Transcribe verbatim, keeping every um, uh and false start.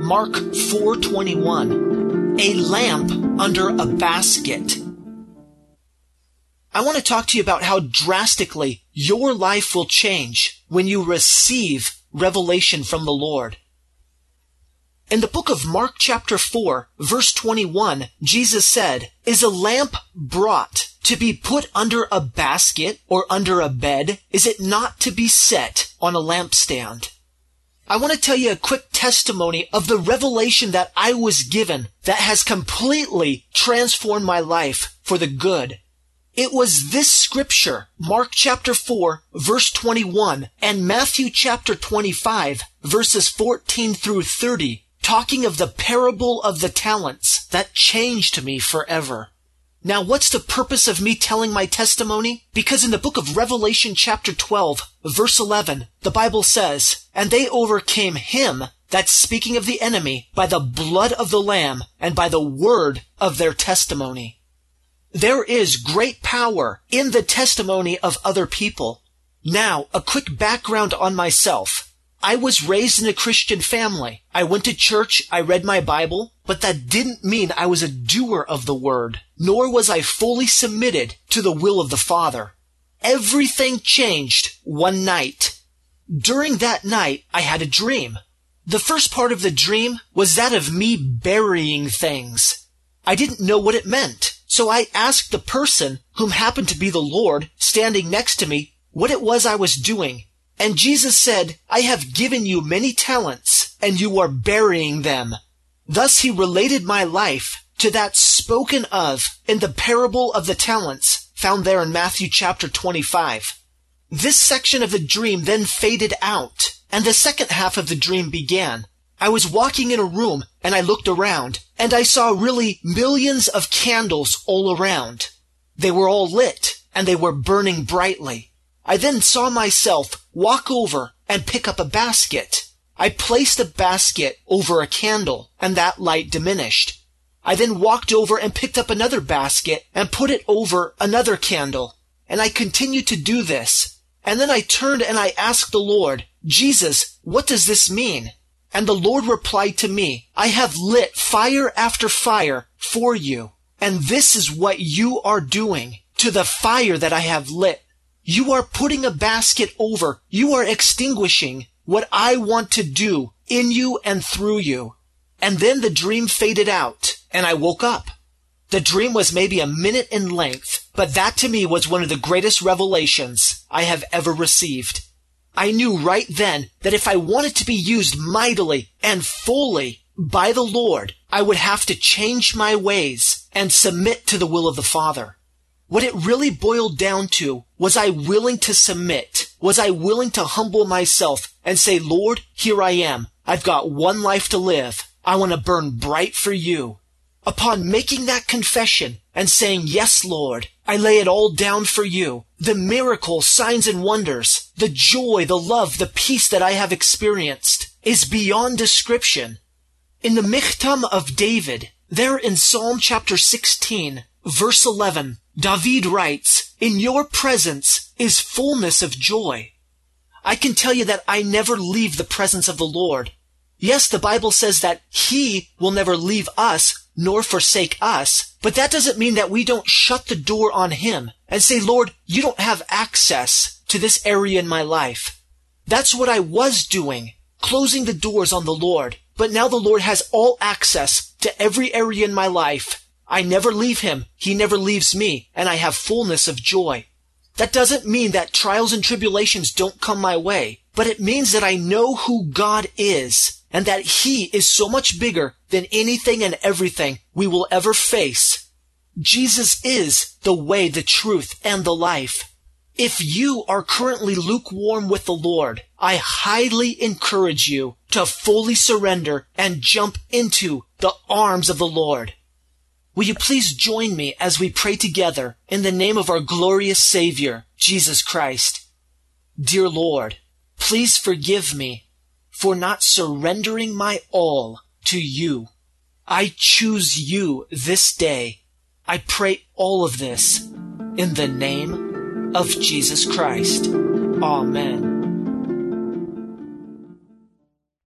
Mark four twenty-one, a lamp under a basket. I want to talk to you about how drastically your life will change when you receive revelation from the Lord. In the book of Mark chapter four, verse twenty-one, Jesus said, "Is a lamp brought to be put under a basket or under a bed? Is it not to be set on a lampstand?" I want to tell you a quick testimony of the revelation that I was given that has completely transformed my life for the good. It was this scripture, Mark chapter four, verse twenty-one, and Matthew chapter twenty-five, verses fourteen through thirty, talking of the parable of the talents that changed me forever. Now, what's the purpose of me telling my testimony? Because in the book of Revelation chapter twelve, verse eleven, the Bible says, "And they overcame him," that's speaking of the enemy, "by the blood of the Lamb and by the word of their testimony." There is great power in the testimony of other people. Now, a quick background on myself. I was raised in a Christian family. I went to church, I read my Bible, but that didn't mean I was a doer of the word, nor was I fully submitted to the will of the Father. Everything changed one night. During that night, I had a dream. The first part of the dream was that of me burying things. I didn't know what it meant. So I asked the person, whom happened to be the Lord, standing next to me, what it was I was doing. And Jesus said, "I have given you many talents, and you are burying them." Thus he related my life to that spoken of in the parable of the talents, found there in Matthew chapter twenty-five. This section of the dream then faded out, and the second half of the dream began. I was walking in a room, and I looked around, and I saw really millions of candles all around. They were all lit, and they were burning brightly. I then saw myself walk over and pick up a basket. I placed a basket over a candle, and that light diminished. I then walked over and picked up another basket and put it over another candle, and I continued to do this. And then I turned and I asked the Lord, "Jesus, what does this mean?" And the Lord replied to me, "I have lit fire after fire for you, and this is what you are doing to the fire that I have lit. You are putting a basket over. You are extinguishing what I want to do in you and through you." And then the dream faded out, and I woke up. The dream was maybe a minute in length, but that to me was one of the greatest revelations I have ever received. I knew right then that if I wanted to be used mightily and fully by the Lord, I would have to change my ways and submit to the will of the Father. What it really boiled down to, was I willing to submit? Was I willing to humble myself and say, "Lord, here I am. I've got one life to live. I want to burn bright for you." Upon making that confession and saying, "Yes, Lord, I lay it all down for you," the miracles, signs, and wonders, the joy, the love, the peace that I have experienced is beyond description. In the Michtam of David, there in Psalm chapter sixteen, verse eleven, David writes, "In your presence is fullness of joy." I can tell you that I never leave the presence of the Lord. Yes, the Bible says that He will never leave us nor forsake us, but that doesn't mean that we don't shut the door on Him and say, "Lord, you don't have access to this area in my life." That's what I was doing, closing the doors on the Lord. But now the Lord has all access to every area in my life. I never leave Him. He never leaves me, and I have fullness of joy. That doesn't mean that trials and tribulations don't come my way, but it means that I know who God is, and that He is so much bigger than anything and everything we will ever face. Jesus is the way, the truth, and the life. If you are currently lukewarm with the Lord, I highly encourage you to fully surrender and jump into the arms of the Lord. Will you please join me as we pray together in the name of our glorious Savior, Jesus Christ? Dear Lord, please forgive me for not surrendering my all to you. I choose you this day. I pray all of this in the name of Jesus Christ. Amen.